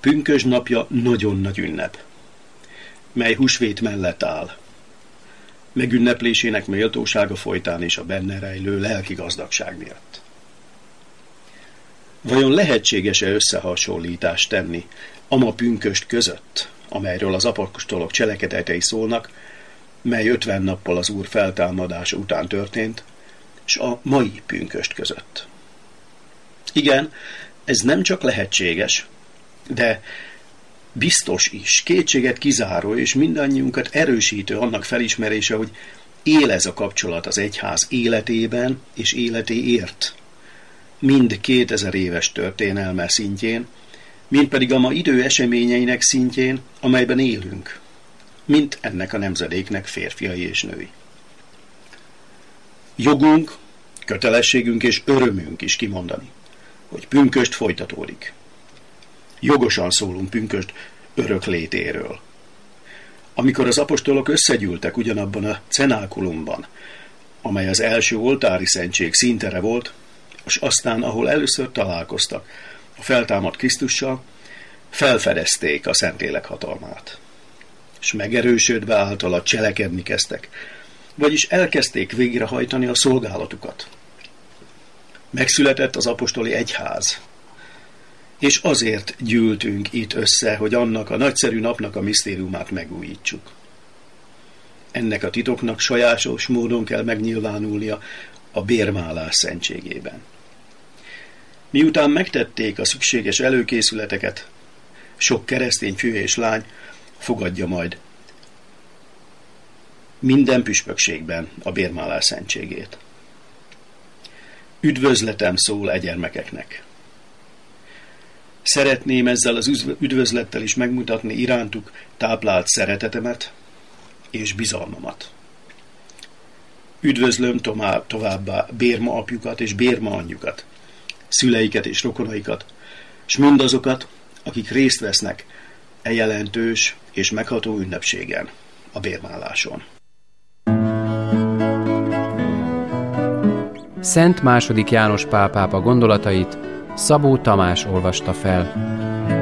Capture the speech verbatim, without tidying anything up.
pünkösd napja nagyon nagy ünnep, mely húsvét mellett áll. Megünneplésének méltósága folytán és a benne rejlő lelki gazdagság miatt. Vajon lehetséges-e összehasonlítást tenni ama pünkösd között, amelyről az apostolok cselekedetei szólnak, mely ötven nappal az Úr feltámadása után történt, és a mai pünkösd között? Igen, ez nem csak lehetséges, de biztos is, kétséget kizáró és mindannyiunkat erősítő annak felismerése, hogy él ez a kapcsolat az egyház életében és életéért, mind kétezer éves történelme szintjén, mind pedig a ma idő eseményeinek szintjén, amelyben élünk, mint ennek a nemzedéknek férfiai és női. Jogunk, kötelességünk és örömünk is kimondani, hogy pünkösd folytatódik. Jogosan szólunk pünkösd örök létéről. Amikor az apostolok összegyűltek ugyanabban a cenákulumban, amely az első oltári szentség színtere volt, és aztán, ahol először találkoztak a feltámadt Krisztussal, felfedezték a Szentlélek hatalmát, és megerősödve általa cselekedni kezdtek, vagyis elkezdték végrehajtani a szolgálatukat. Megszületett az apostoli egyház, és azért gyűltünk itt össze, hogy annak a nagyszerű napnak a misztériumát megújítsuk. Ennek a titoknak sajátos módon kell megnyilvánulnia a bérmálás szentségében. Miután megtették a szükséges előkészületeket, sok keresztény fű és lány fogadja majd minden püspökségben a bérmálás szentségét. Üdvözletem szól e gyermekeknek. Szeretném ezzel az üdvözlettel is megmutatni irántuk táplált szeretetemet és bizalmamat. Üdvözlöm továbbá bérma apjukat és bérma anyjukat, szüleiket és rokonaikat, s mindazokat, akik részt vesznek e jelentős és megható ünnepségen, a bérmáláson. Szent második János Pál pápa gondolatait Szabó Tamás olvasta fel.